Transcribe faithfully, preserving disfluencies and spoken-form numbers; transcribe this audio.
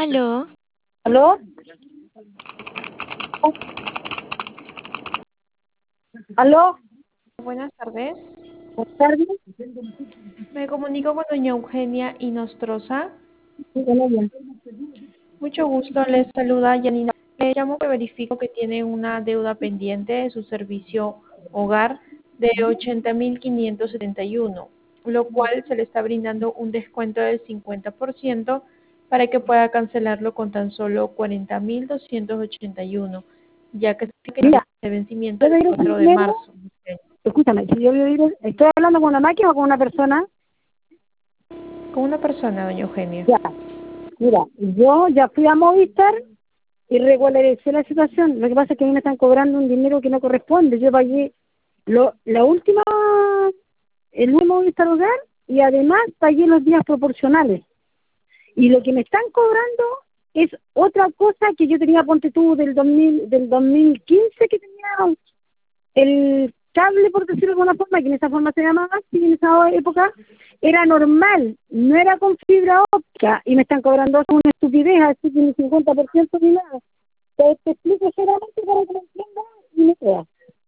Aló, ¿Aló? ¿Aló? Buenas tardes. Buenas tardes. Me comunico con doña Eugenia Inostroza. Sí, con ella. Mucho gusto, les saluda Yanina. Le llamo que verifico que tiene una deuda pendiente de su servicio hogar de ochenta mil quinientos setenta y uno, lo cual se le está brindando un descuento del cincuenta por ciento para que pueda cancelarlo con tan solo cuarenta mil doscientos ochenta y uno, ya que tiene Mira, de vencimiento ¿puedo el ir a cuatro de dinero? marzo. Escúchame, si yo voy a ir, ¿estoy hablando con una máquina o con una persona? Con una persona, doña Eugenia. Ya, mira, yo ya fui a Movistar y regularizé la situación. Lo que pasa es que a mí me están cobrando un dinero que no corresponde. Yo pagué lo, la última, el último Movistar Hogar y además pagué los días proporcionales. Y lo que me están cobrando es otra cosa que yo tenía, ponte tú, del dos mil, del dos mil quince, que tenía el cable, por decirlo de alguna forma, que en esa forma se llamaba así, en esa época, era normal, no era con fibra óptica, y me están cobrando una estupidez, así que ni cincuenta por ciento ni nada. Te, te explico solamente para que lo entiendas y me creas.